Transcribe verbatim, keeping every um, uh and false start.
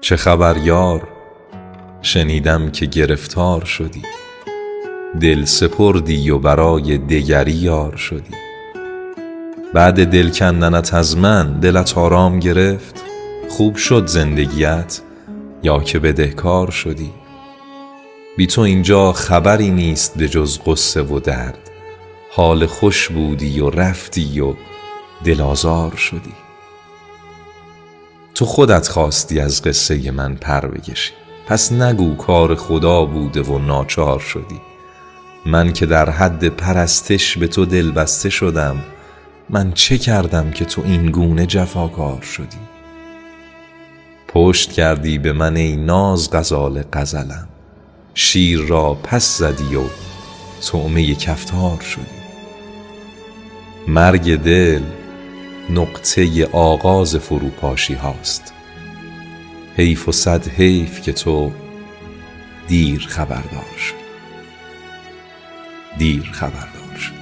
چه خبر یار؟ شنیدم که گرفتار شدی، دل سپردی و برای دگری یار شدی. بعد دل کندنت از من دلت آرام گرفت؟ خوب شد زندگیت یا که بدهکار شدی؟ بی تو اینجا خبری نیست به جز غصه و درد، حال خوش بودی و رفتی و دل آزار شدی. تو خودت خواستی از قصه من پر بکشی، پس نگو کار خدا بوده و ناچار شدی. من که در حد پرستش به تو دل بسته شدم، من چه کردم که تو این گونه جفاکار شدی؟ پشت کردی به من ای ناز غزال غزلم، شیر را پس زدی و طعمه کفتار شدی. مرگ دل نقطه آغاز فروپاشی هاست، حیف و صد حیف که تو دیر خبردار شدی، دیر خبردار شدی.